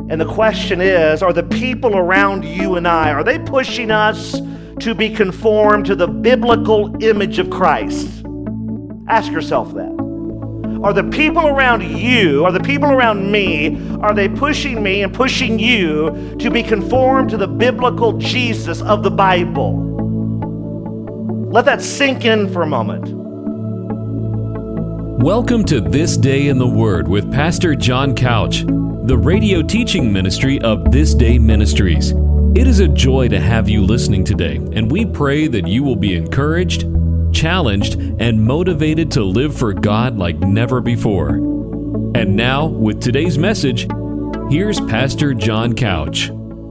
And the question is, are the people around you and I, are they pushing us to be conformed to the biblical image of Christ? Ask yourself that. Are the people around you, are the people around me, are they pushing me and pushing you to be conformed to the biblical Jesus of the Bible? Let that sink in for a moment. Welcome to This Day in the Word with Pastor John Couch, the radio teaching ministry of This Day Ministries. It is a joy to have you listening today, and we pray that you will be encouraged, challenged, and motivated to live for God like never before. And now, with today's message, here's Pastor John Couch.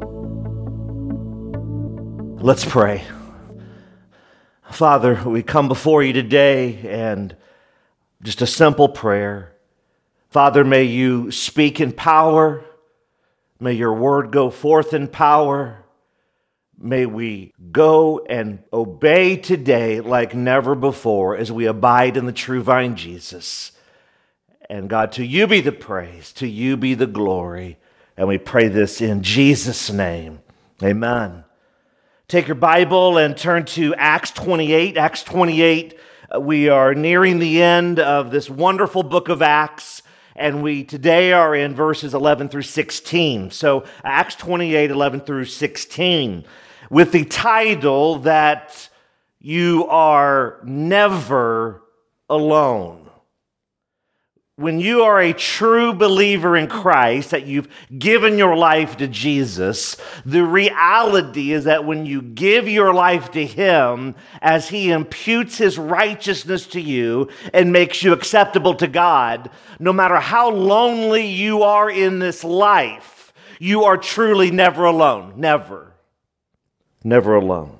Let's pray. Father, we come before you today and just a simple prayer. Father, may you speak in power. May your word go forth in power. May we go and obey today like never before as we abide in the true vine, Jesus. And God, to you be the praise, to you be the glory. And we pray this in Jesus' name. Amen. Take your Bible and turn to Acts 28. Acts 28, we are nearing the end of this wonderful book of Acts. And we today are in verses 11 through 16. So Acts 28, 11 through 16, with the title that you are never alone. When you are a true believer in Christ, that you've given your life to Jesus, the reality is that when you give your life to Him, as He imputes His righteousness to you and makes you acceptable to God, no matter how lonely you are in this life, you are truly never alone. Never. Never alone.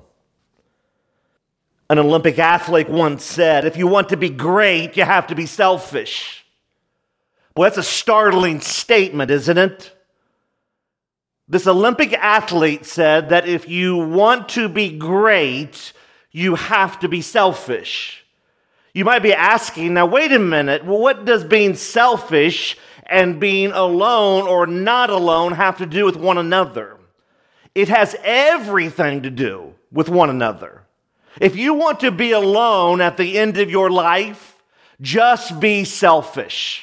An Olympic athlete once said, if you want to be great, you have to be selfish. Well, that's a startling statement, isn't it? This Olympic athlete said that if you want to be great, you have to be selfish. You might be asking, now wait a minute, well, what does being selfish and being alone or not alone have to do with one another? It has everything to do with one another. If you want to be alone at the end of your life, just be selfish.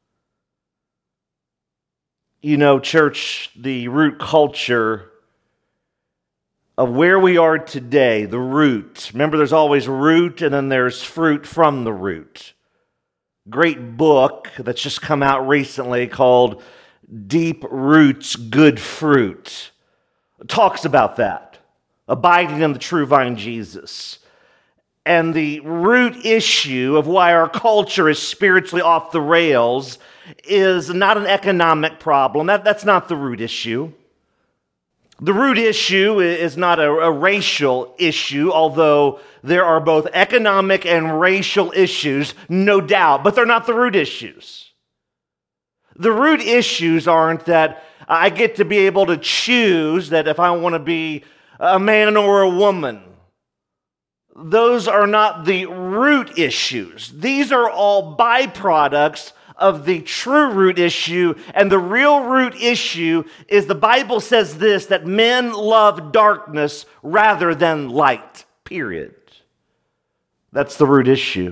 You know, church, the root culture of where we are today, the root. Remember, there's always root and then there's fruit from the root. Great book that's just come out recently called Deep Roots, Good Fruit. It talks about that, abiding in the true vine, Jesus. And the root issue of why our culture is spiritually off the rails is not an economic problem. That's not the root issue. The root issue is not a racial issue, although there are both economic and racial issues, no doubt, but they're not the root issues. The root issues aren't that I get to be able to choose that if I want to be a man or a woman. Those are not the root issues. These are all byproducts of the true root issue, and the real root issue is the Bible says this, that men love darkness rather than light, period. That's the root issue.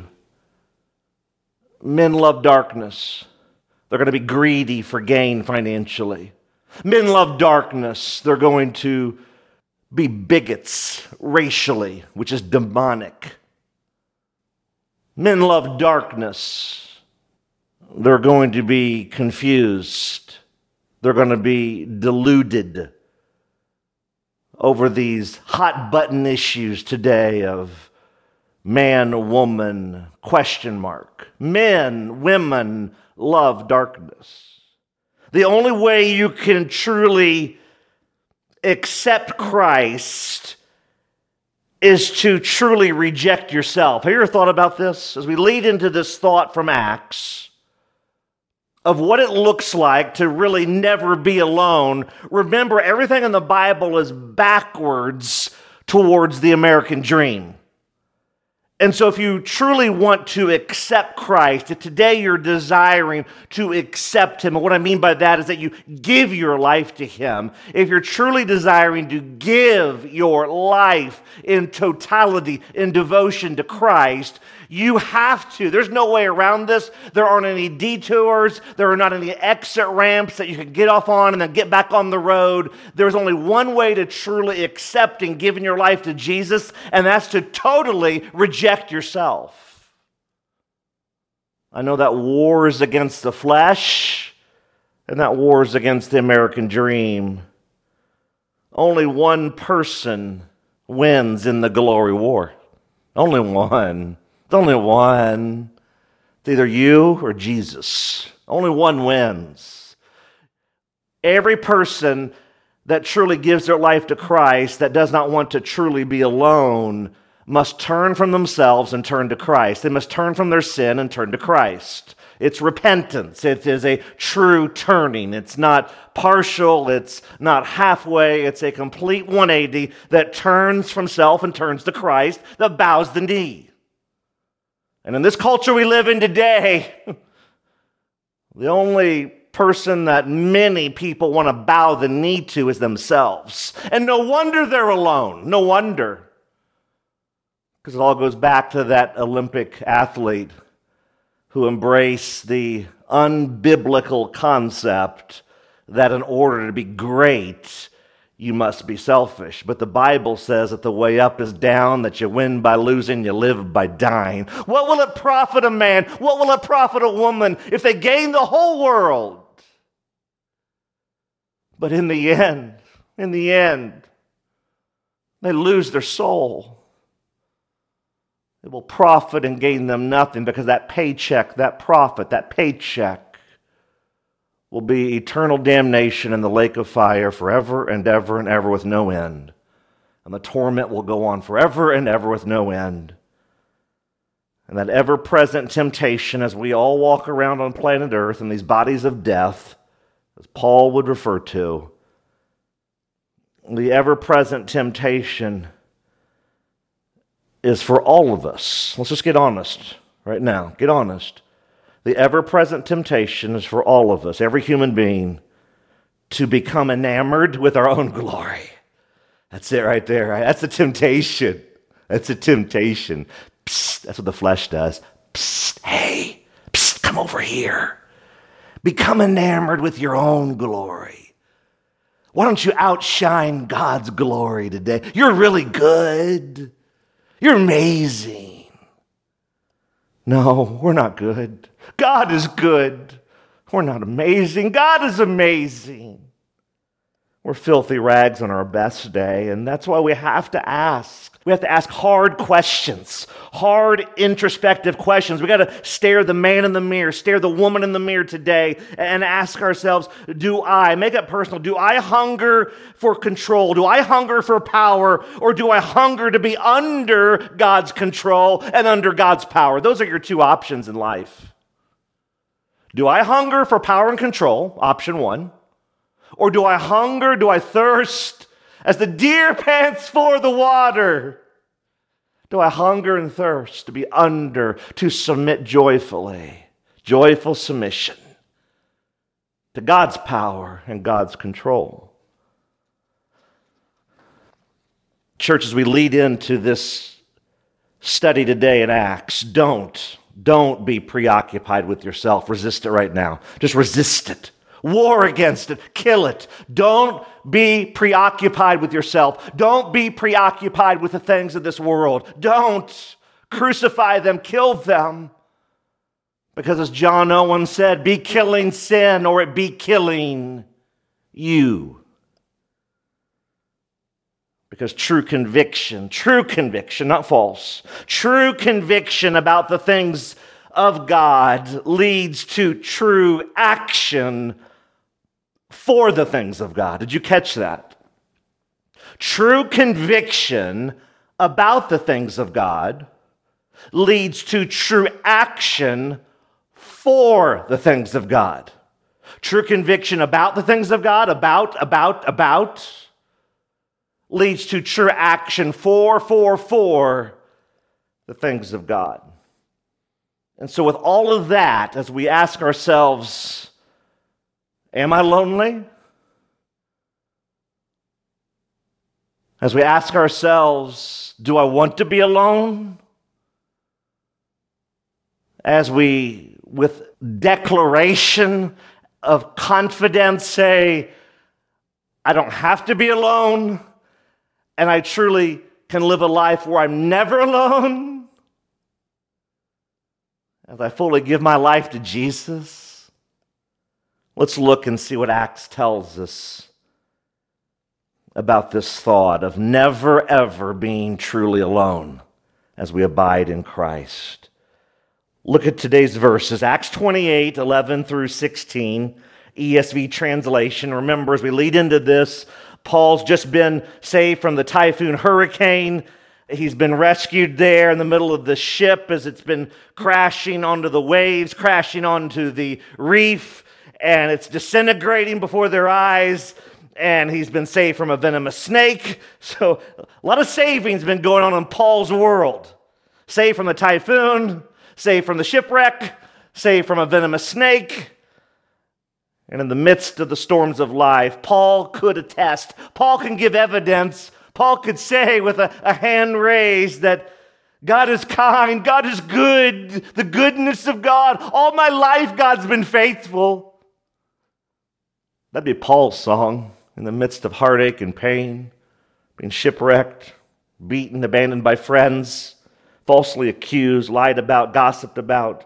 Men love darkness. They're going to be greedy for gain financially. Men love darkness. They're going to be bigots racially, which is demonic. Men love darkness. They're going to be confused. They're going to be deluded over these hot button issues today of man, woman, question mark. Men, women love darkness. The only way you can truly accept Christ is to truly reject yourself. Have you ever thought about this? As we lead into this thought from Acts, of what it looks like to really never be alone, remember everything in the Bible is backwards towards the American dream. And so if you truly want to accept Christ, if today you're desiring to accept Him, and what I mean by that is that you give your life to Him. If you're truly desiring to give your life in totality, in devotion to Christ, you have to. There's no way around this. There aren't any detours. There are not any exit ramps that you can get off on and then get back on the road. There's only one way to truly accept and give your life to Jesus, and that's to totally reject yourself. I know that war is against the flesh, and that war is against the American dream. Only one person wins in the glory war. Only one. It's only one. It's either you or Jesus. Only one wins. Every person that truly gives their life to Christ, that does not want to truly be alone, must turn from themselves and turn to Christ. They must turn from their sin and turn to Christ. It's repentance. It is a true turning. It's not partial. It's not halfway. It's a complete 180 that turns from self and turns to Christ, that bows the knee. And in this culture we live in today, the only person that many people want to bow the knee to is themselves. And no wonder they're alone. No wonder. Because it all goes back to that Olympic athlete who embraced the unbiblical concept that in order to be great, you must be selfish. But the Bible says that the way up is down, that you win by losing, you live by dying. What will it profit a man? What will it profit a woman if they gain the whole world? But in the end, they lose their soul. It will profit and gain them nothing, because that paycheck, that profit, that paycheck will be eternal damnation in the lake of fire forever and ever and ever with no end. And the torment will go on forever and ever with no end. And that ever-present temptation as we all walk around on planet Earth in these bodies of death, as Paul would refer to, the ever-present temptation is for all of us. Let's just get honest right now. Get honest. The ever-present temptation is for all of us, every human being, to become enamored with our own glory. That's it right there. Right? That's a temptation. That's a temptation. Psst, that's what the flesh does. Psst, hey, psst, come over here. Become enamored with your own glory. Why don't you outshine God's glory today? You're really good. You're amazing. No, we're not good. God is good. We're not amazing. God is amazing. We're filthy rags on our best day, and that's why we have to ask. We have to ask hard questions, hard introspective questions. We got to stare the man in the mirror, stare the woman in the mirror today, and ask ourselves, make it personal, do I hunger for control? Do I hunger for power? Or do I hunger to be under God's control and under God's power? Those are your two options in life. Do I hunger for power and control? Option one. Or do I thirst as the deer pants for the water? Do I hunger and thirst to be under, to submit joyfully, joyful submission to God's power and God's control? Church, as we lead into this study today in Acts, don't be preoccupied with yourself. Resist it right now. Just resist it. War against it. Kill it. Don't be preoccupied with yourself. Don't be preoccupied with the things of this world. Don't crucify them. Kill them. Because as John Owen said, be killing sin or it be killing you. Because true conviction, not false, true conviction about the things of God leads to true action for the things of God. Did you catch that? True conviction about the things of God leads to true action for the things of God. True conviction about the things of God, leads to true action for the things of God. And so with all of that, as we ask ourselves, am I lonely? As we ask ourselves, do I want to be alone? As we, with declaration of confidence, say, I don't have to be alone, and I truly can live a life where I'm never alone. As I fully give my life to Jesus, let's look and see what Acts tells us about this thought of never ever being truly alone as we abide in Christ. Look at today's verses, Acts 28, 11 through 16, ESV translation. Remember, as we lead into this, Paul's just been saved from the typhoon hurricane. He's been rescued there in the middle of the ship as it's been crashing onto the waves, crashing onto the reef, and it's disintegrating before their eyes. And he's been saved from a venomous snake. So a lot of saving's been going on in Paul's world. Saved from the typhoon, saved from the shipwreck, saved from a venomous snake. And in the midst of the storms of life, Paul could attest. Paul can give evidence. Paul could say with a hand raised that God is kind, God is good, the goodness of God. All my life, God's been faithful. That'd be Paul's song in the midst of heartache and pain, being shipwrecked, beaten, abandoned by friends, falsely accused, lied about, gossiped about.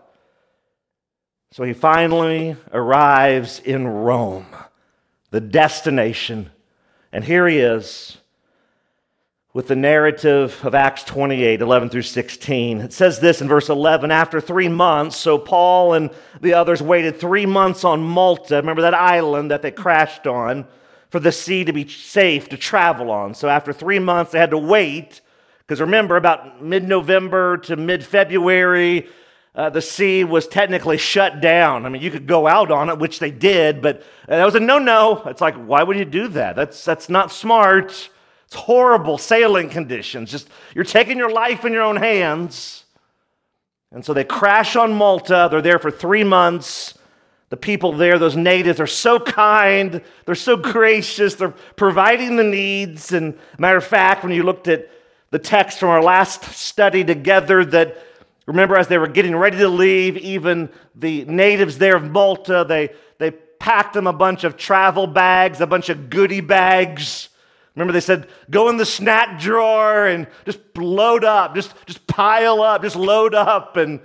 So he finally arrives in Rome, the destination. And here he is with the narrative of Acts 28, 11 through 16. It says this in verse 11, after 3 months, so Paul and the others waited 3 months on Malta. Remember that island that they crashed on, for the sea to be safe to travel on. So after 3 months, they had to wait, because remember, about mid-November to mid-February, the sea was technically shut down. I mean, you could go out on it, which they did, but that was a no-no. It's like, why would you do that? That's not smart. It's horrible sailing conditions. Just you're taking your life in your own hands. And so they crash on Malta. They're there for 3 months. The people there, those natives, are so kind. They're so gracious. They're providing the needs. And matter of fact, when you looked at the text from our last study together, that remember, as they were getting ready to leave, even the natives there of Malta, they packed them a bunch of travel bags, a bunch of goodie bags. Remember, they said, go in the snack drawer and just load up, just pile up, just load up and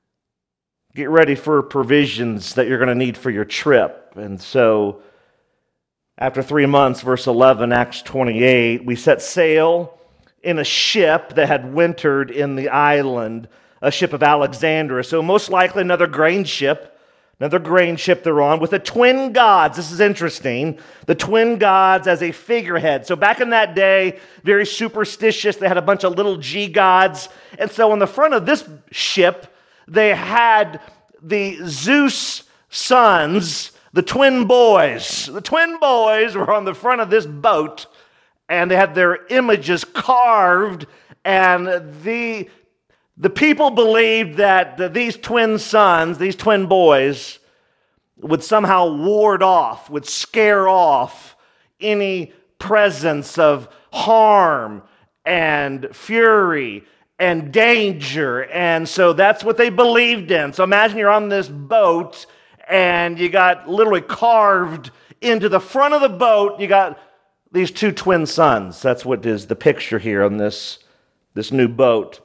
get ready for provisions that you're going to need for your trip. And so, after 3 months, verse 11, Acts 28, we set sail in a ship that had wintered in the island, a ship of Alexandria. So most likely another grain ship they're on with the twin gods. This is interesting. The twin gods as a figurehead. So back in that day, very superstitious. They had a bunch of little g gods. And so on the front of this ship, they had the Zeus sons, the twin boys. The twin boys were on the front of this boat, and they had their images carved, and the people believed that these twin sons, these twin boys, would somehow would scare off any presence of harm and fury and danger. And so that's what they believed in. So imagine you're on this boat, and you got literally carved into the front of the boat, you got these two twin sons. That's what is the picture here on this new boat.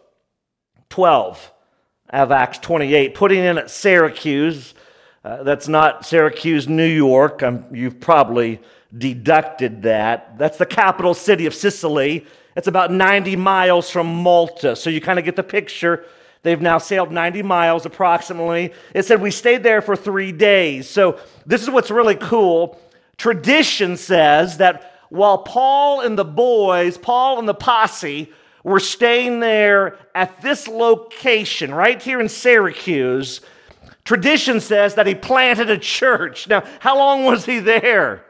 12 of Acts 28, putting in at Syracuse. That's not Syracuse, New York. You've probably deducted that. That's the capital city of Sicily. It's about 90 miles from Malta. So you kind of get the picture. They've now sailed 90 miles approximately. It said we stayed there for 3 days. So this is what's really cool. Tradition says that while Paul and the posse, were staying there at this location, right here in Syracuse, tradition says that he planted a church. Now, how long was he there?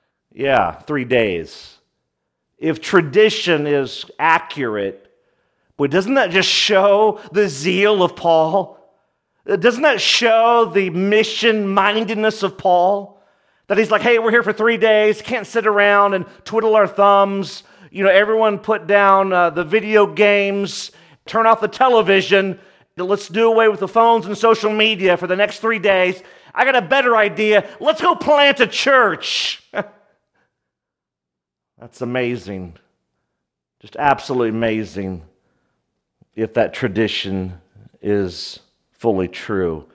3 days. If tradition is accurate, Boy, doesn't that just show the zeal of Paul? Doesn't that show the mission-mindedness of Paul? That he's like, hey, we're here for 3 days, can't sit around and twiddle our thumbs. Everyone put down the video games, turn off the television. Let's do away with the phones and social media for the next 3 days. I got a better idea. Let's go plant a church. That's amazing. Just absolutely amazing if that tradition is fully true.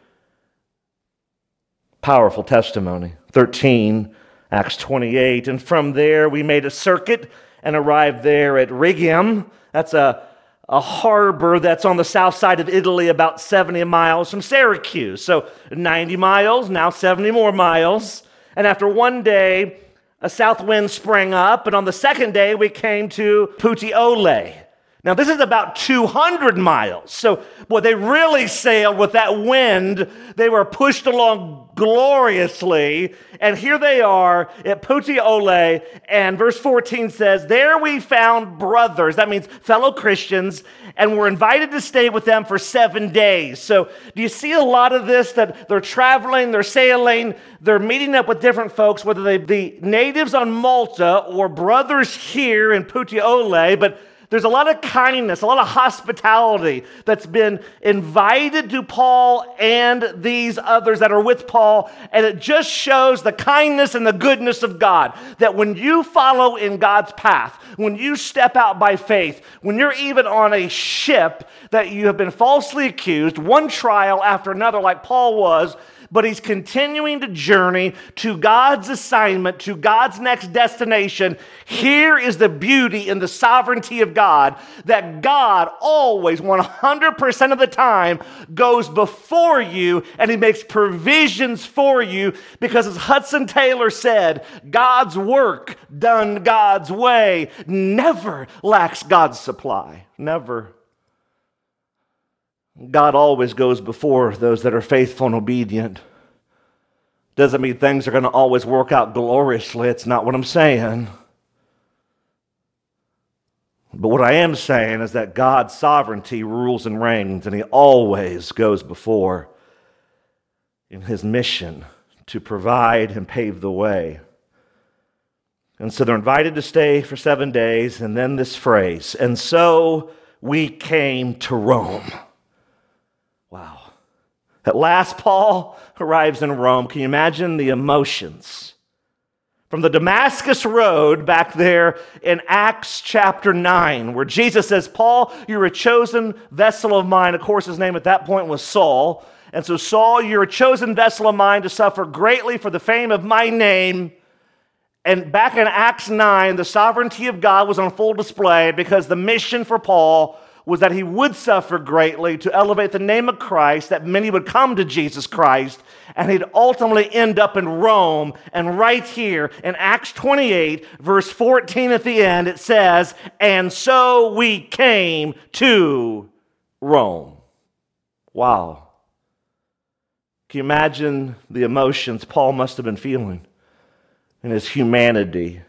Powerful testimony. 13, Acts 28. And from there we made a circuit and arrived there at Rhegium. That's a harbor that's on the south side of Italy, about 70 miles from Syracuse. So 90 miles, now 70 more miles. And after 1 day, a south wind sprang up, and on the second day, we came to Puteoli. Now, this is about 200 miles. So, they really sailed with that wind. They were pushed along gloriously. And here they are at Puteoli. And verse 14 says, there we found brothers. That means fellow Christians. And were invited to stay with them for 7 days. So, do you see a lot of this? That they're traveling, they're sailing, they're meeting up with different folks, whether they be natives on Malta or brothers here in Puteoli. But there's a lot of kindness, a lot of hospitality that's been invited to Paul and these others that are with Paul, and it just shows the kindness and the goodness of God, that when you follow in God's path, when you step out by faith, when you're even on a ship that you have been falsely accused, one trial after another like Paul was, but he's continuing to journey to God's assignment, to God's next destination. Here is the beauty and the sovereignty of God, that God always, 100% of the time, goes before you and he makes provisions for you, because as Hudson Taylor said, God's work done God's way never lacks God's supply. Never. God always goes before those that are faithful and obedient. Doesn't mean things are going to always work out gloriously. It's not what I'm saying. But what I am saying is that God's sovereignty rules and reigns, and he always goes before in his mission to provide and pave the way. And so they're invited to stay for 7 days, and then this phrase, and so we came to Rome. Wow. At last, Paul arrives in Rome. Can you imagine the emotions? From the Damascus Road back there in Acts chapter 9, where Jesus says, Paul, you're a chosen vessel of mine. Of course, his name at that point was Saul. And so, Saul, you're a chosen vessel of mine to suffer greatly for the fame of my name. And back in Acts 9, the sovereignty of God was on full display, because the mission for Paul was that he would suffer greatly to elevate the name of Christ, that many would come to Jesus Christ, and he'd ultimately end up in Rome. And right here in Acts 28, verse 14 at the end, it says, and so we came to Rome. Wow. Can you imagine the emotions Paul must have been feeling in his humanity?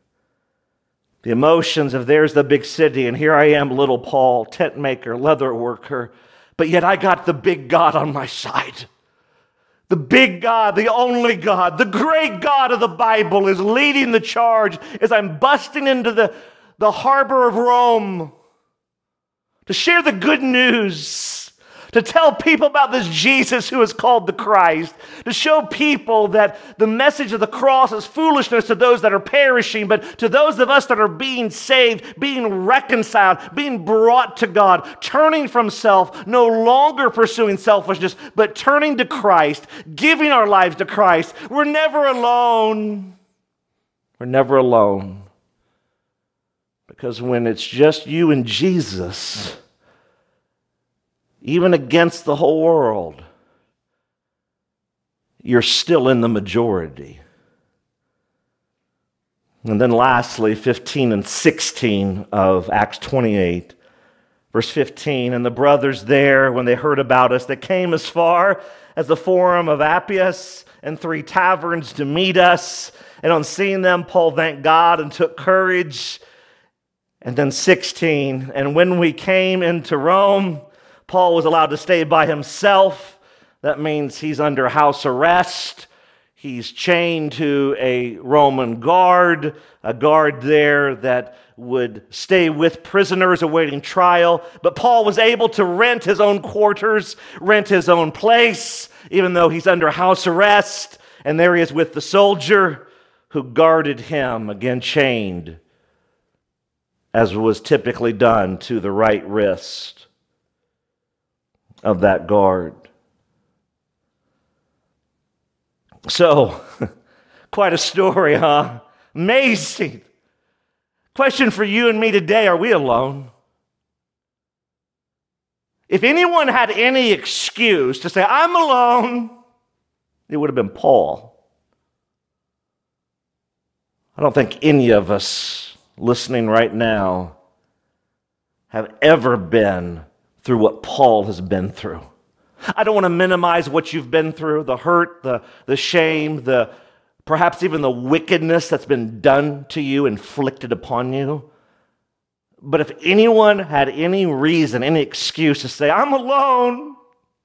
The emotions of there's the big city, and here I am, little Paul, tent maker, leather worker, but yet I got the big God on my side. The big God, the only God, the great God of the Bible is leading the charge as I'm busting into the harbor of Rome to share the good news, to tell people about this Jesus who is called the Christ, to show people that the message of the cross is foolishness to those that are perishing, but to those of us that are being saved, being reconciled, being brought to God, turning from self, no longer pursuing selfishness, but turning to Christ, giving our lives to Christ. We're never alone. We're never alone. Because when it's just you and Jesus, even against the whole world, you're still in the majority. And then lastly, 15 and 16 of Acts 28, verse 15, and the brothers there, when they heard about us, they came as far as the Forum of Appius and 3 taverns to meet us. And on seeing them, Paul thanked God and took courage. And then 16, and when we came into Rome, Paul was allowed to stay by himself. That means he's under house arrest. He's chained to a Roman guard, a guard there that would stay with prisoners awaiting trial. But Paul was able to rent his own quarters, rent his own place, even though he's under house arrest. And there he is with the soldier who guarded him, again chained, as was typically done to the right wrist of that guard. So, quite a story, huh? Amazing. Question for you and me today, are we alone? If anyone had any excuse to say, I'm alone, it would have been Paul. I don't think any of us listening right now have ever been through what Paul has been through. I don't want to minimize what you've been through, the hurt, the shame, perhaps even the wickedness that's been done to you, inflicted upon you. But if anyone had any reason, any excuse to say, I'm alone,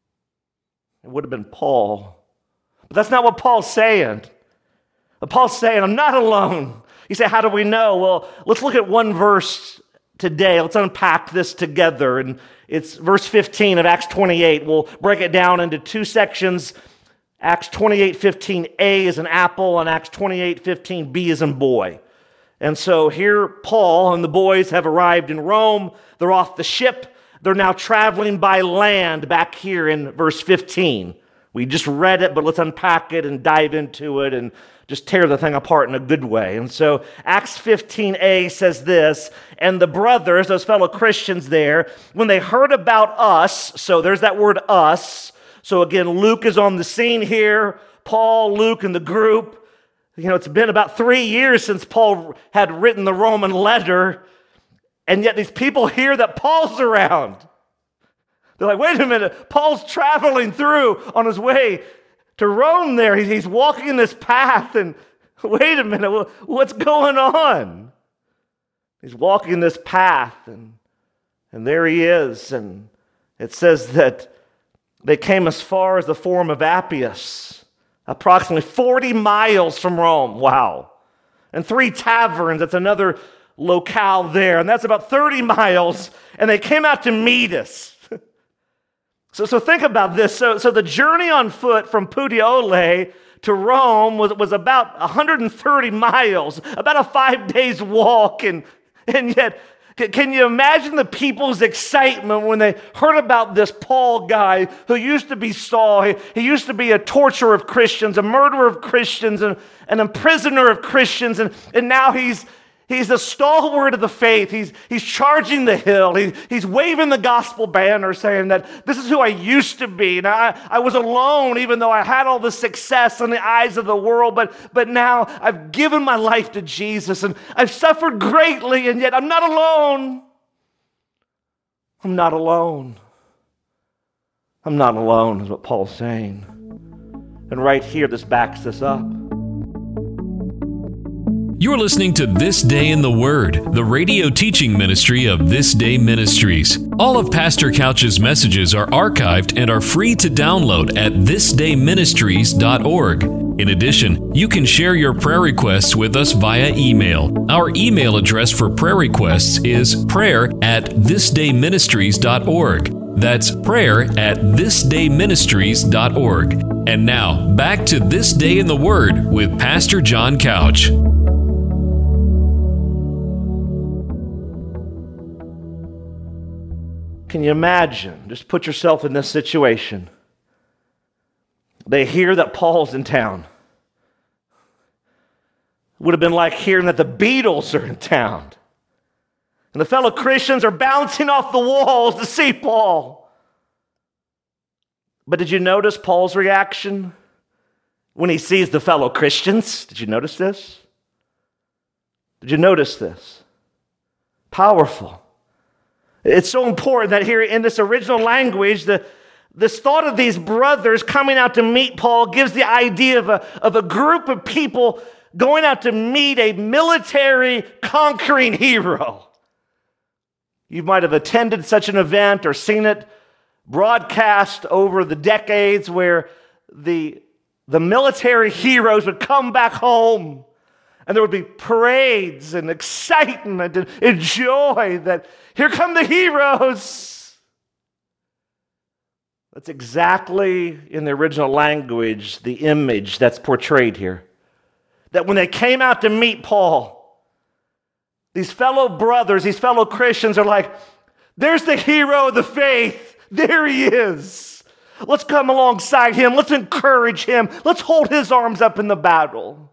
it would have been Paul. But that's not what Paul's saying. But Paul's saying, I'm not alone. You say, how do we know? Well, let's look at one verse today. Let's unpack this together. And it's verse 15 of Acts 28. We'll break it down into two sections. Acts 28:15, A is an apple, and Acts 28:15, B is in boy. And so here Paul and the boys have arrived in Rome. They're off the ship. They're now traveling by land back here in verse 15. We just read it, but let's unpack it and dive into it and just tear the thing apart in a good way. And so Acts 15a says this, and the brothers, those fellow Christians there, when they heard about us, so there's that word us. So again, Luke is on the scene here. Paul, Luke, and the group. You know, it's been about 3 years since Paul had written the Roman letter, and yet these people hear that Paul's around. They're like, wait a minute, Paul's traveling through on his way to Rome there. He's walking this path, and wait a minute, what's going on? He's walking this path, and there he is. And it says that they came as far as the Forum of Appius, approximately 40 miles from Rome. Wow. And 3 taverns, that's another locale there, and that's about 30 miles, and they came out to meet us. So think about this. So the journey on foot from Puteoli to Rome was about 130 miles, about a 5 days walk. And yet, can you imagine the people's excitement when they heard about this Paul guy who used to be Saul? He used to be a torturer of Christians, a murderer of Christians, and an imprisoner of Christians. And now he's a stalwart of the faith. He's charging the hill. He's waving the gospel banner saying that this is who I used to be. Now, I was alone even though I had all the success in the eyes of the world, but now I've given my life to Jesus and I've suffered greatly, and yet I'm not alone. I'm not alone. I'm not alone is what Paul's saying. And right here, this backs this up. You're listening to This Day in the Word, the radio teaching ministry of This Day Ministries. All of Pastor Couch's messages are archived and are free to download at thisdayministries.org. In addition, you can share your prayer requests with us via email. Our email address for prayer requests is prayer@thisdayministries.org. That's prayer@thisdayministries.org. And now, back to This Day in the Word with Pastor John Couch. Can you imagine? Just put yourself in this situation. They hear that Paul's in town. It would have been like hearing that the Beatles are in town. And the fellow Christians are bouncing off the walls to see Paul. But did you notice Paul's reaction when he sees the fellow Christians? Did you notice this? Did you notice this? Powerful. It's so important that here in this original language, this thought of these brothers coming out to meet Paul gives the idea of a group of people going out to meet a military conquering hero. You might have attended such an event or seen it broadcast over the decades where the military heroes would come back home and there would be parades and excitement and joy that here come the heroes. That's exactly, in the original language, the image that's portrayed here. That when they came out to meet Paul, these fellow brothers, these fellow Christians are like, there's the hero of the faith. There he is. Let's come alongside him. Let's encourage him. Let's hold his arms up in the battle.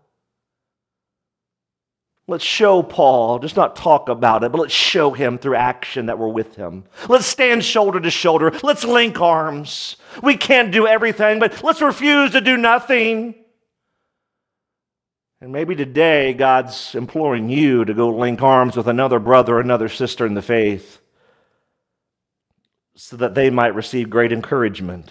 Let's show Paul, just not talk about it, but let's show him through action that we're with him. Let's stand shoulder to shoulder. Let's link arms. We can't do everything, but let's refuse to do nothing. And maybe today God's imploring you to go link arms with another brother, another sister in the faith, so that they might receive great encouragement.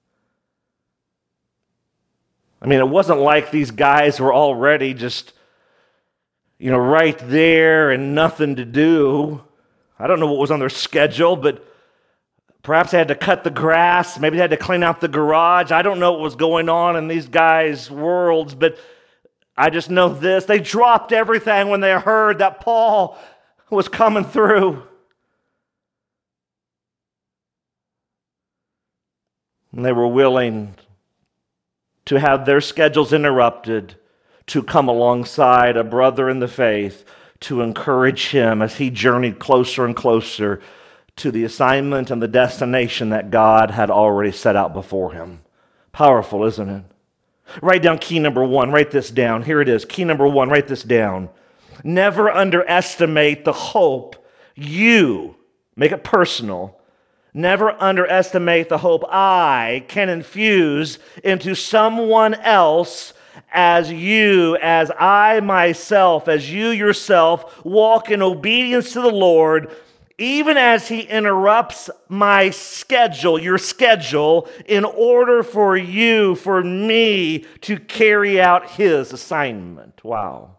I mean, it wasn't like these guys were already just, right there and nothing to do. I don't know what was on their schedule, but perhaps they had to cut the grass. Maybe they had to clean out the garage. I don't know what was going on in these guys' worlds, but I just know this. They dropped everything when they heard that Paul was coming through. And they were willing to have their schedules interrupted to come alongside a brother in the faith to encourage him as he journeyed closer and closer to the assignment and the destination that God had already set out before him. Powerful, isn't it? Write down key number one. Write this down. Here it is. Key number one. Write this down. Never underestimate the hope you, make it personal, never underestimate the hope I can infuse into someone else as I myself, as you yourself walk in obedience to the Lord, even as He interrupts my schedule, your schedule, in order for you, for me, to carry out His assignment. Wow.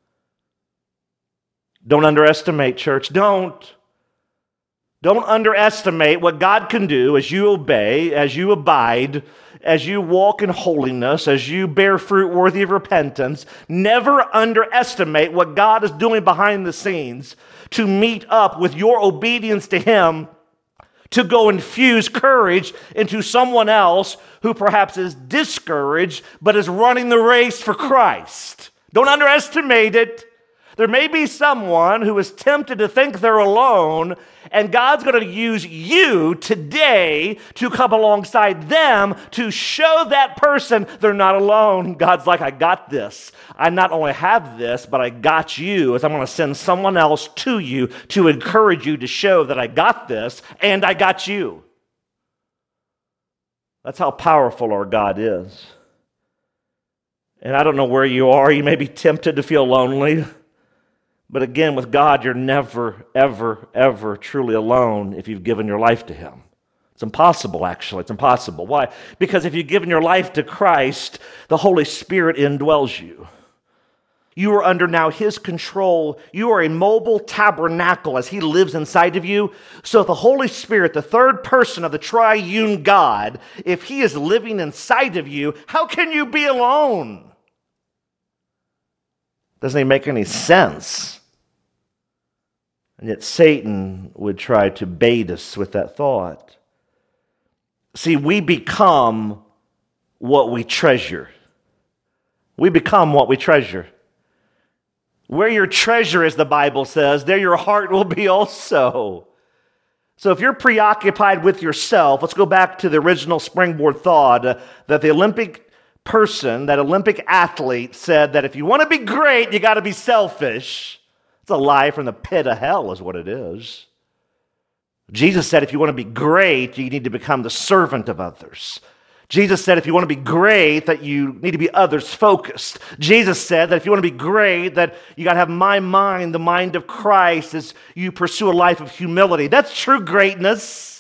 Don't underestimate, church. Don't underestimate what God can do as you obey, as you abide, as you walk in holiness, as you bear fruit worthy of repentance. Never underestimate what God is doing behind the scenes to meet up with your obedience to Him, to go infuse courage into someone else who perhaps is discouraged but is running the race for Christ. Don't underestimate it. There may be someone who is tempted to think they're alone, and God's going to use you today to come alongside them to show that person they're not alone. God's like, I got this. I not only have this, but I got you, as I'm going to send someone else to you to encourage you to show that I got this and I got you. That's how powerful our God is. And I don't know where you are. You may be tempted to feel lonely. But again, with God, you're never, ever, ever truly alone if you've given your life to Him. It's impossible, actually. It's impossible. Why? Because if you've given your life to Christ, the Holy Spirit indwells you. You are under now His control. You are a mobile tabernacle as He lives inside of you. So the Holy Spirit, the third person of the triune God, if He is living inside of you, how can you be alone? Doesn't even make any sense. And yet Satan would try to bait us with that thought. See, we become what we treasure. We become what we treasure. Where your treasure is, the Bible says, there your heart will be also. So if you're preoccupied with yourself, let's go back to the original springboard thought that the Olympic person, that Olympic athlete said that if you want to be great, you got to be selfish. It's a lie from the pit of hell is what it is. Jesus said if you want to be great, you need to become the servant of others. Jesus said if you want to be great, that you need to be others focused. Jesus said that if you want to be great, that you got to have my mind, the mind of Christ, as you pursue a life of humility. That's true greatness.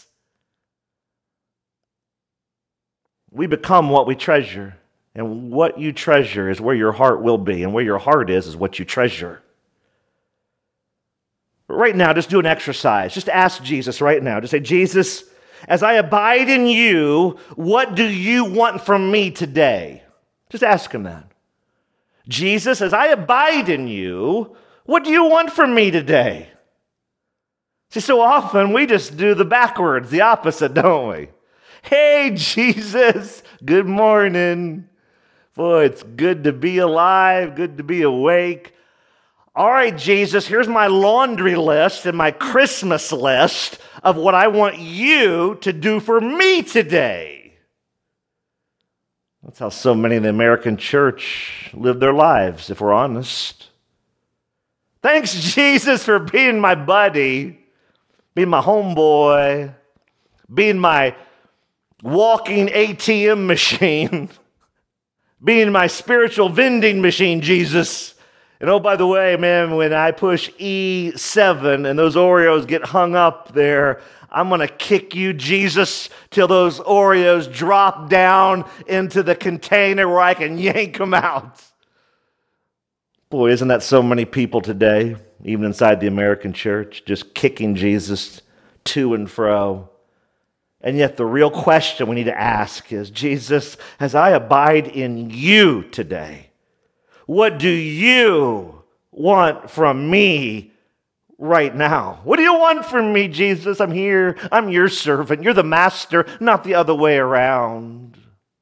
We become what we treasure. And what you treasure is where your heart will be. And where your heart is what you treasure. Right now, just do an exercise. Just ask Jesus right now. Just say, Jesus, as I abide in you, what do you want from me today? Just ask him that. Jesus, as I abide in you, what do you want from me today? See, so often we just do the backwards, the opposite, don't we? Hey, Jesus, good morning. Boy, it's good to be alive, good to be awake. All right, Jesus, here's my laundry list and my Christmas list of what I want you to do for me today. That's how so many in the American church live their lives, if we're honest. Thanks, Jesus, for being my buddy, being my homeboy, being my walking ATM machine, being my spiritual vending machine, Jesus. And oh, by the way, man, when I push E7 and those Oreos get hung up there, I'm going to kick you, Jesus, till those Oreos drop down into the container where I can yank them out. Boy, isn't that so many people today, even inside the American church, just kicking Jesus to and fro. And yet the real question we need to ask is, Jesus, as I abide in you today, what do you want from me right now? What do you want from me, Jesus? I'm here. I'm your servant. You're the master, not the other way around.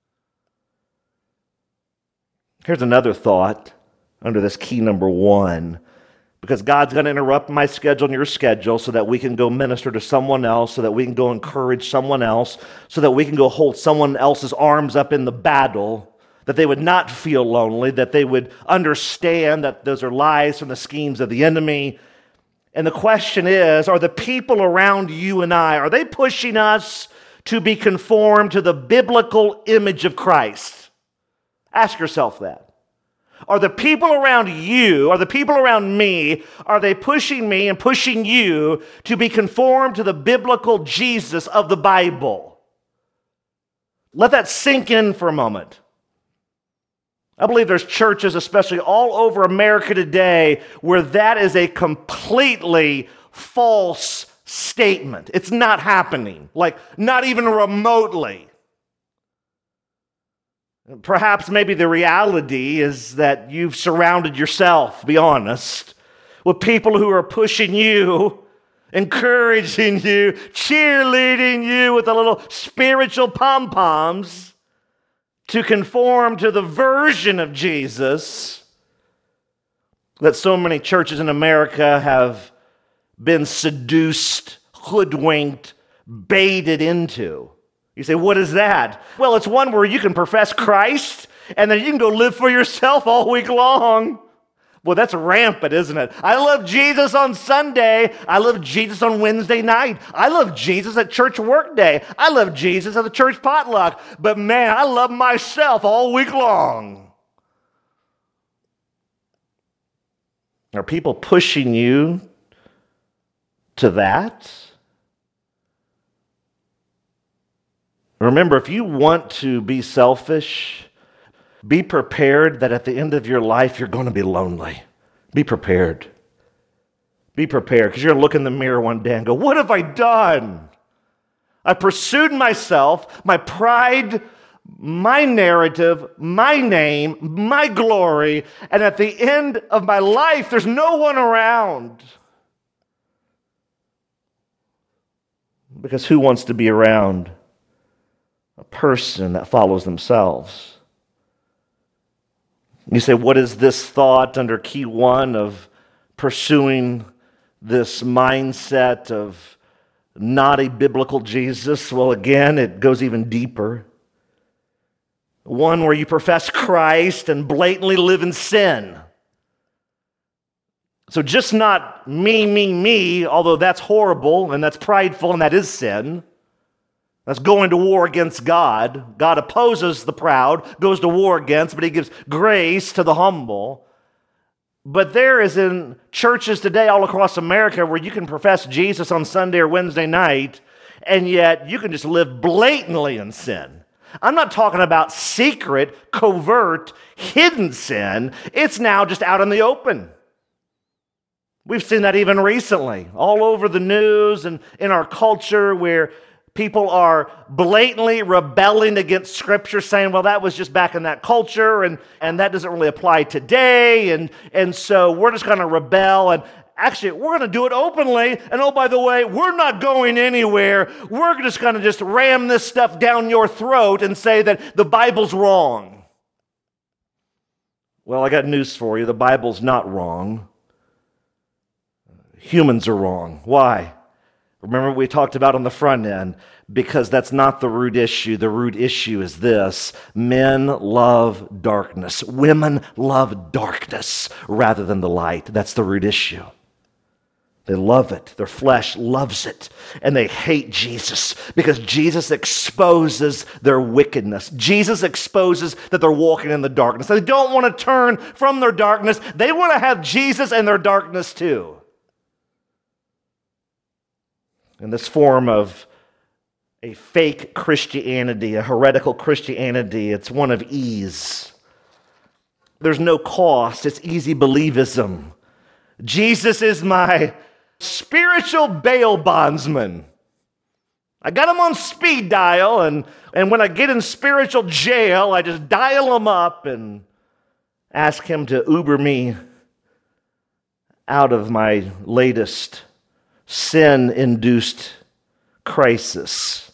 Here's another thought under this key number 1. Because God's going to interrupt my schedule and your schedule so that we can go minister to someone else, so that we can go encourage someone else, so that we can go hold someone else's arms up in the battle, that they would not feel lonely, that they would understand that those are lies from the schemes of the enemy. And the question is, are the people around you and I, are they pushing us to be conformed to the biblical image of Christ? Ask yourself that. Are the people around you, are the people around me, are they pushing me and pushing you to be conformed to the biblical Jesus of the Bible? Let that sink in for a moment. I believe there's churches, especially all over America today, where that is a completely false statement. It's not happening, like not even remotely. Perhaps maybe the reality is that you've surrounded yourself, be honest, with people who are pushing you, encouraging you, cheerleading you with a little spiritual pom-poms to conform to the version of Jesus that so many churches in America have been seduced, hoodwinked, baited into. You say, what is that? Well, it's one where you can profess Christ and then you can go live for yourself all week long. Well, that's rampant, isn't it? I love Jesus on Sunday. I love Jesus on Wednesday night. I love Jesus at church work day. I love Jesus at the church potluck. But man, I love myself all week long. Are people pushing you to that? Remember, if you want to be selfish, be prepared that at the end of your life, you're going to be lonely. Be prepared. Be prepared, because you're going to look in the mirror one day and go, what have I done? I pursued myself, my pride, my narrative, my name, my glory, and at the end of my life, there's no one around. Because who wants to be around a person that follows themselves? You say, what is this thought under key 1 of pursuing this mindset of not a biblical Jesus? Well, again, it goes even deeper. One where you profess Christ and blatantly live in sin. So just not me, although that's horrible and that's prideful and that is sin. That's going to war against God. God opposes the proud, goes to war against, but he gives grace to the humble. But there is in churches today all across America where you can profess Jesus on Sunday or Wednesday night, and yet you can just live blatantly in sin. I'm not talking about secret, covert, hidden sin. It's now just out in the open. We've seen that even recently, all over the news and in our culture, where people are blatantly rebelling against Scripture, saying, well, that was just back in that culture, and that doesn't really apply today, and so we're just going to rebel, and actually, we're going to do it openly, and oh, by the way, we're not going anywhere. We're just going to just ram this stuff down your throat and say that the Bible's wrong. Well, I got news for you. The Bible's not wrong. Humans are wrong. Why? Remember what we talked about on the front end? Because that's not the root issue. The root issue is this: men love darkness. Women love darkness rather than the light. That's the root issue. They love it. Their flesh loves it. And they hate Jesus because Jesus exposes their wickedness. Jesus exposes that they're walking in the darkness. They don't want to turn from their darkness. They want to have Jesus in their darkness too. In this form of a fake Christianity, a heretical Christianity, it's one of ease. There's no cost. It's easy believism. Jesus is my spiritual bail bondsman. I got him on speed dial, and when I get in spiritual jail, I just dial him up and ask him to Uber me out of my latest sin-induced crisis.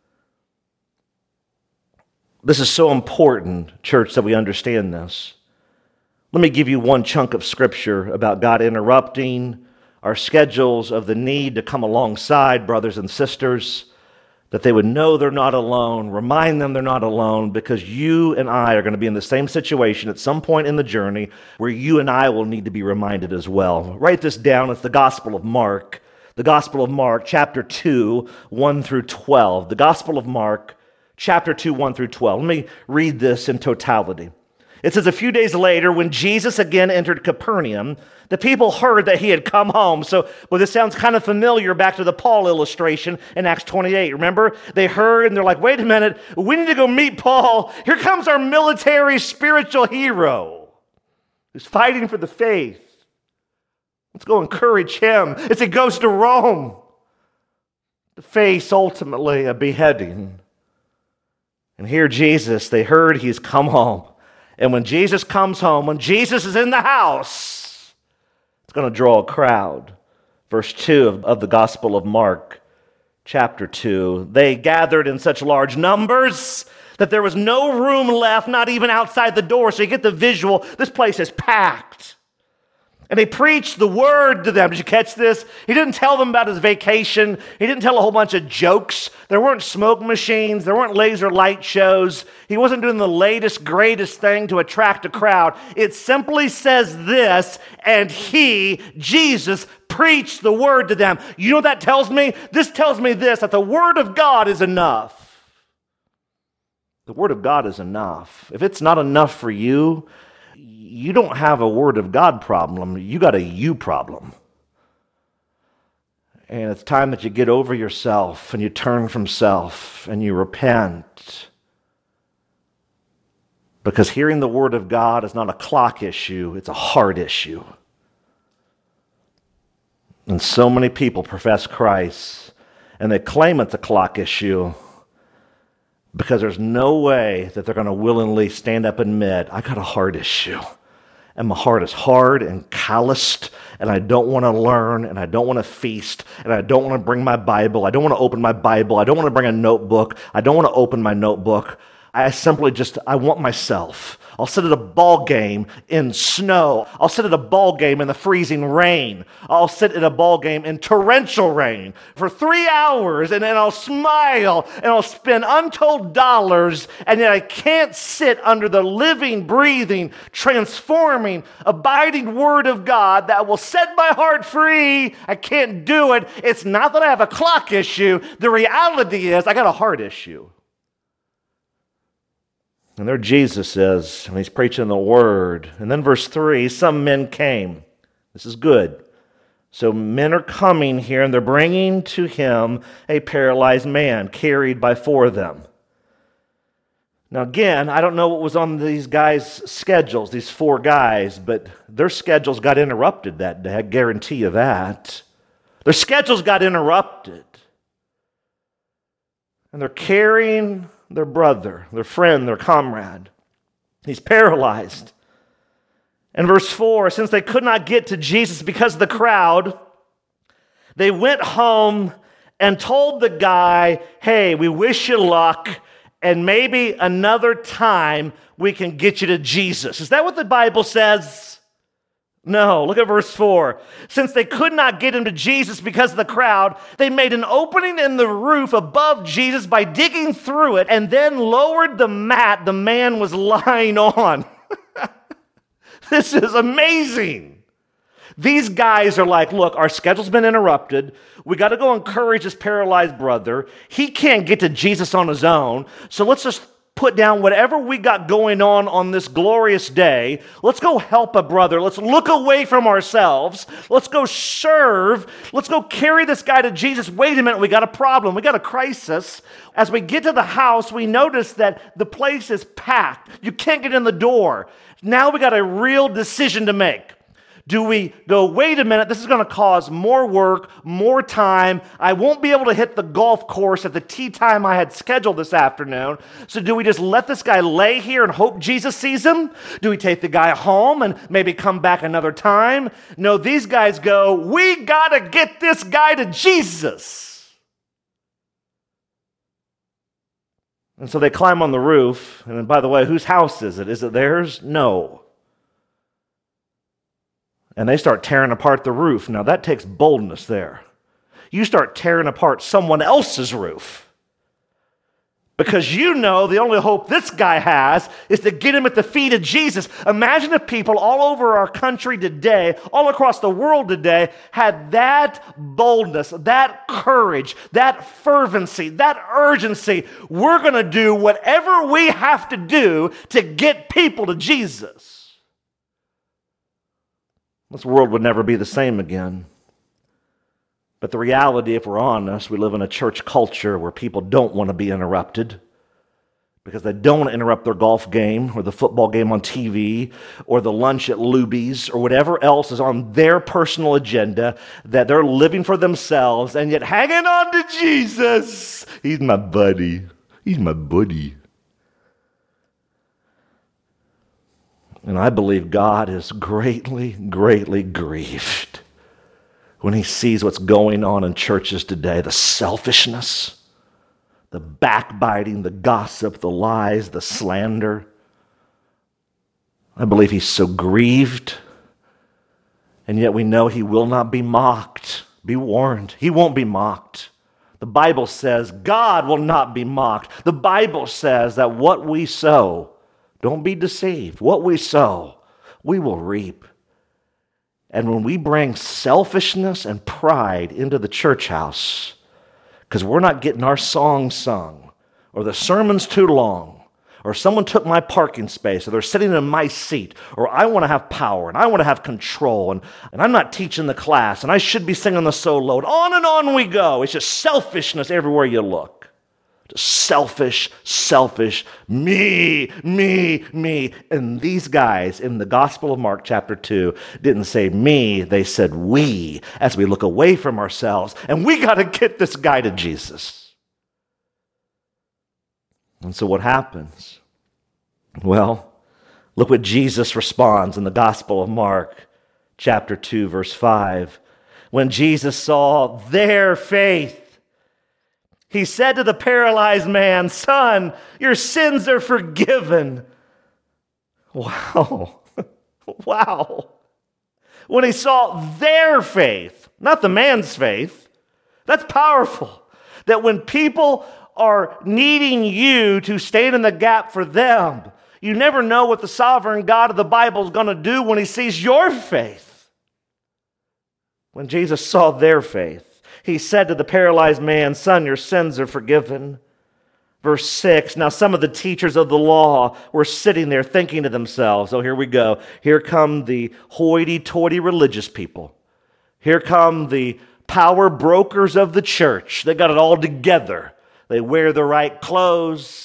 This is so important, church, that we understand this. Let me give you one chunk of scripture about God interrupting our schedules, of the need to come alongside brothers and sisters, that they would know they're not alone, remind them they're not alone, because you and I are going to be in the same situation at some point in the journey where you and I will need to be reminded as well. Write this down. It's the Gospel of Mark. The Gospel of Mark, chapter 2, 1 through 12. The Gospel of Mark, chapter 2, 1 through 12. Let me read this in totality. It says, a few days later, when Jesus again entered Capernaum, the people heard that he had come home. Well, this sounds kind of familiar back to the Paul illustration in Acts 28. Remember? They heard and they're like, wait a minute, we need to go meet Paul. Here comes our military spiritual hero who's fighting for the faith. Let's go encourage him as he goes to Rome to face ultimately a beheading. And here Jesus, they heard he's come home. And when Jesus comes home, when Jesus is in the house, it's going to draw a crowd. Verse 2 of the Gospel of Mark, chapter 2. They gathered in such large numbers that there was no room left, not even outside the door. So you get the visual. This place is packed. And he preached the word to them. Did you catch this? He didn't tell them about his vacation. He didn't tell a whole bunch of jokes. There weren't smoke machines. There weren't laser light shows. He wasn't doing the latest, greatest thing to attract a crowd. It simply says this, and he, Jesus, preached the word to them. You know what that tells me? This tells me this, that the word of God is enough. The word of God is enough. If it's not enough for you, you don't have a word of God problem. You got a you problem. And it's time that you get over yourself and you turn from self and you repent. Because hearing the word of God is not a clock issue, it's a heart issue. And so many people profess Christ and they claim it's a clock issue because there's no way that they're going to willingly stand up and admit, I got a heart issue. And my heart is hard and calloused, and I don't want to learn, and I don't want to feast, and I don't want to bring my Bible. I don't want to open my Bible. I don't want to bring a notebook. I don't want to open my notebook. I want myself. I'll sit at a ball game in snow. I'll sit at a ball game in the freezing rain. I'll sit at a ball game in torrential rain for 3 hours, and then I'll smile, and I'll spend untold dollars, and yet I can't sit under the living, breathing, transforming, abiding Word of God that will set my heart free. I can't do it. It's not that I have a clock issue. The reality is I got a heart issue. And there Jesus is, and he's preaching the word. And then verse 3, some men came. This is good. So men are coming here, and they're bringing to him a paralyzed man carried by 4 of them. Now again, I don't know what was on these guys' schedules, these four guys, but their schedules got interrupted that day, I guarantee you that. Their schedules got interrupted. And they're carrying their brother, their friend, their comrade. He's paralyzed. In verse 4, since they could not get to Jesus because of the crowd, they went home and told the guy, hey, we wish you luck, and maybe another time we can get you to Jesus. Is that what the Bible says? No, look at verse 4. Since they could not get him to Jesus because of the crowd, they made an opening in the roof above Jesus by digging through it and then lowered the mat the man was lying on. This is amazing. These guys are like, look, our schedule's been interrupted. We got to go encourage this paralyzed brother. He can't get to Jesus on his own. So let's just put down whatever we got going on this glorious day. Let's go help a brother. Let's look away from ourselves. Let's go serve. Let's go carry this guy to Jesus. Wait a minute, we got a problem. We got a crisis. As we get to the house, we notice that the place is packed. You can't get in the door. Now we got a real decision to make. Do we go, wait a minute, this is going to cause more work, more time. I won't be able to hit the golf course at the tee time I had scheduled this afternoon. So do we just let this guy lay here and hope Jesus sees him? Do we take the guy home and maybe come back another time? No, these guys go, we got to get this guy to Jesus. And so they climb on the roof. And by the way, whose house is it? Is it theirs? No. And they start tearing apart the roof. Now that takes boldness there. You start tearing apart someone else's roof. Because you know the only hope this guy has is to get him at the feet of Jesus. Imagine if people all over our country today, all across the world today, had that boldness, that courage, that fervency, that urgency. We're going to do whatever we have to do to get people to Jesus. This world would never be the same again. But the reality, if we're honest, we live in a church culture where people don't want to be interrupted because they don't want to interrupt their golf game or the football game on TV or the lunch at Luby's or whatever else is on their personal agenda that they're living for themselves and yet hanging on to Jesus. He's my buddy. He's my buddy. And I believe God is greatly, greatly grieved when he sees what's going on in churches today. The selfishness, the backbiting, the gossip, the lies, the slander. I believe he's so grieved. And yet we know he will not be mocked. Be warned, he won't be mocked. The Bible says God will not be mocked. The Bible says that what we sow, don't be deceived. What we sow, we will reap. And when we bring selfishness and pride into the church house, because we're not getting our song sung, or the sermon's too long, or someone took my parking space, or they're sitting in my seat, or I want to have power, and I want to have control, and I'm not teaching the class, and I should be singing the solo, and on we go. It's just selfishness everywhere you look. Selfish, me. And these guys in the Gospel of Mark chapter 2 didn't say me, they said we, as we look away from ourselves, and we got to get this guy to Jesus. And so what happens? Well, look what Jesus responds in the Gospel of Mark chapter 2, verse 5. When Jesus saw their faith, he said to the paralyzed man, son, your sins are forgiven. Wow. Wow. When he saw their faith, not the man's faith, that's powerful. That when people are needing you to stand in the gap for them, you never know what the sovereign God of the Bible is going to do when he sees your faith. When Jesus saw their faith, he said to the paralyzed man, son, your sins are forgiven. Verse 6, now some of the teachers of the law were sitting there thinking to themselves, oh, here we go. Here come the hoity-toity religious people. Here come the power brokers of the church. They got it all together. They wear the right clothes.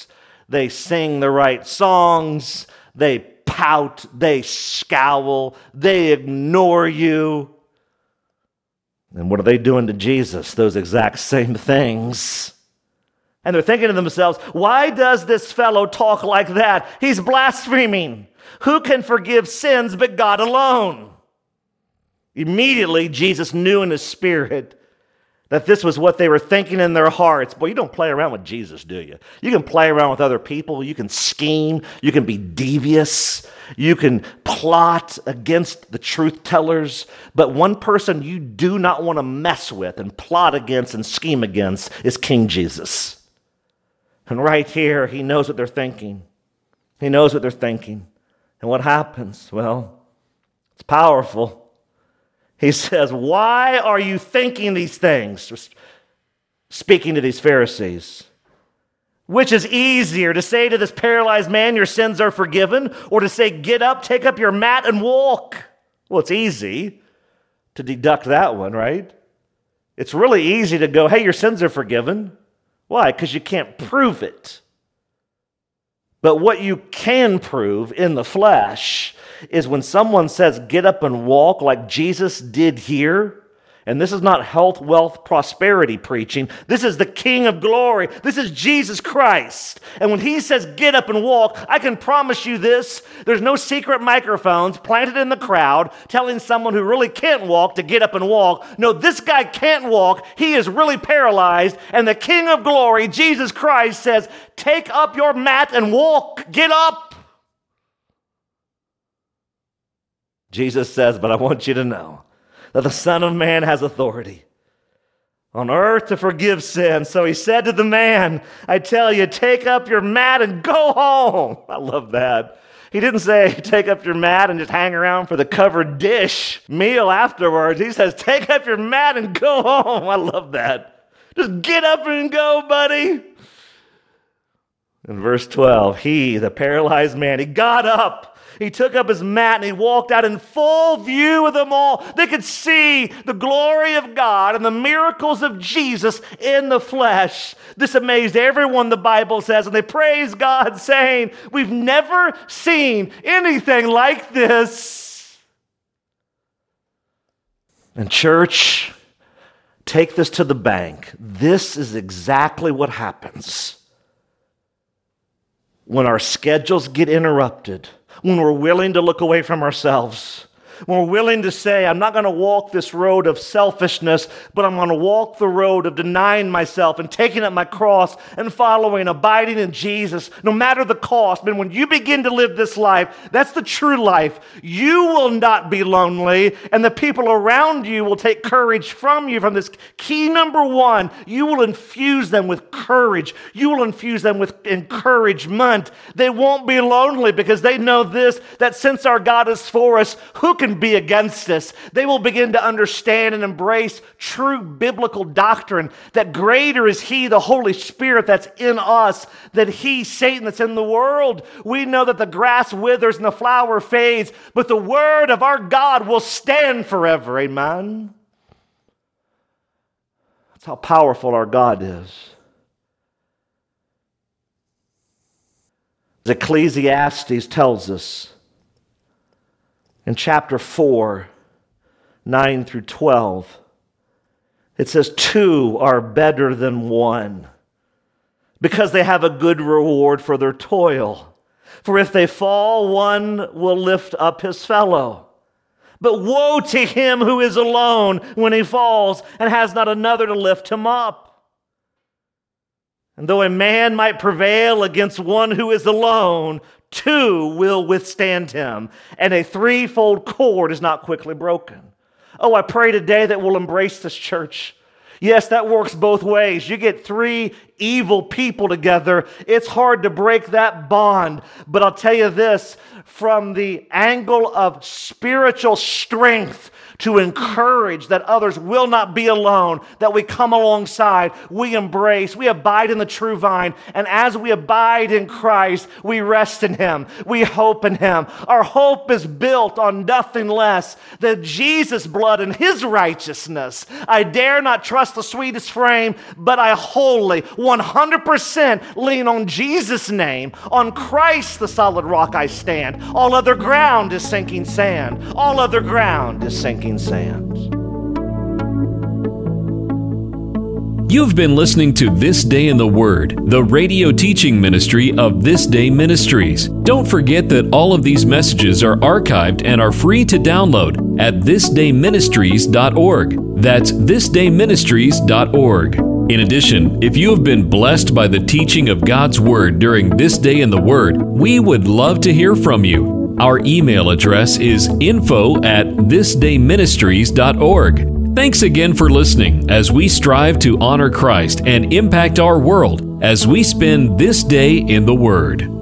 They sing the right songs. They pout. They scowl. They ignore you. And what are they doing to Jesus? Those exact same things. And they're thinking to themselves, why does this fellow talk like that? He's blaspheming. Who can forgive sins but God alone? Immediately, Jesus knew in his spirit that this was what they were thinking in their hearts. Boy, you don't play around with Jesus, do you? You can play around with other people. You can scheme. You can be devious. You can plot against the truth tellers. But one person you do not want to mess with and plot against and scheme against is King Jesus. And right here, he knows what they're thinking. He knows what they're thinking. And what happens? Well, it's powerful. He says, why are you thinking these things? Speaking to these Pharisees. Which is easier, to say to this paralyzed man, your sins are forgiven, or to say, get up, take up your mat, and walk? Well, it's easy to deduct that one, right? It's really easy to go, hey, your sins are forgiven. Why? Because you can't prove it. But what you can prove in the flesh is when someone says, get up and walk like Jesus did here. And this is not health, wealth, prosperity preaching. This is the King of glory. This is Jesus Christ. And when he says, get up and walk, I can promise you this. There's no secret microphones planted in the crowd telling someone who really can't walk to get up and walk. No, this guy can't walk. He is really paralyzed. And the King of glory, Jesus Christ, says, take up your mat and walk. Get up. Jesus says, but I want you to know that the Son of Man has authority on earth to forgive sin. So he said to the man, I tell you, take up your mat and go home. I love that. He didn't say, take up your mat and just hang around for the covered dish meal afterwards. He says, take up your mat and go home. I love that. Just get up and go, buddy. In verse 12, he, the paralyzed man, he got up. He took up his mat and he walked out in full view of them all. They could see the glory of God and the miracles of Jesus in the flesh. This amazed everyone, the Bible says, and they praised God, saying, we've never seen anything like this. And church, take this to the bank. This is exactly what happens when our schedules get interrupted. When we're willing to look away from ourselves, when we're willing to say, I'm not going to walk this road of selfishness, but I'm going to walk the road of denying myself and taking up my cross and following, abiding in Jesus, no matter the cost. And when you begin to live this life, that's the true life. You will not be lonely, and the people around you will take courage from you. From this key number one, you will infuse them with courage. You will infuse them with encouragement. They won't be lonely because they know this, that since our God is for us, who can be against us? They will begin to understand and embrace true biblical doctrine that greater is He, the Holy Spirit that's in us, than He, Satan, that's in the world. We know that the grass withers and the flower fades, but the word of our God will stand forever. Amen? That's how powerful our God is. As Ecclesiastes tells us, in chapter 4, 9 through 12, it says, 2 are better than 1, because they have a good reward for their toil. For if they fall, one will lift up his fellow. But woe to him who is alone when he falls and has not another to lift him up. And though a man might prevail against one who is alone, 2 will withstand him, and a threefold cord is not quickly broken. Oh, I pray today that we'll embrace this church. Yes, that works both ways. You get 3 evil people together, it's hard to break that bond. But I'll tell you this, from the angle of spiritual strength, to encourage that others will not be alone, that we come alongside, we embrace, we abide in the true vine, and as we abide in Christ, we rest in Him, we hope in Him. Our hope is built on nothing less than Jesus' blood and His righteousness. I dare not trust the sweetest frame, but I wholly, 100% lean on Jesus' name. On Christ, the solid rock I stand. All other ground is sinking sand. All other ground is sinking sand. You've been listening to This Day in the Word, the radio teaching ministry of This Day Ministries. Don't forget that all of these messages are archived and are free to download at thisdayministries.org. That's thisdayministries.org. In addition, if you have been blessed by the teaching of God's Word during This Day in the Word, we would love to hear from you. Our email address is info@thisdayministries.org. Thanks again for listening as we strive to honor Christ and impact our world as we spend this day in the Word.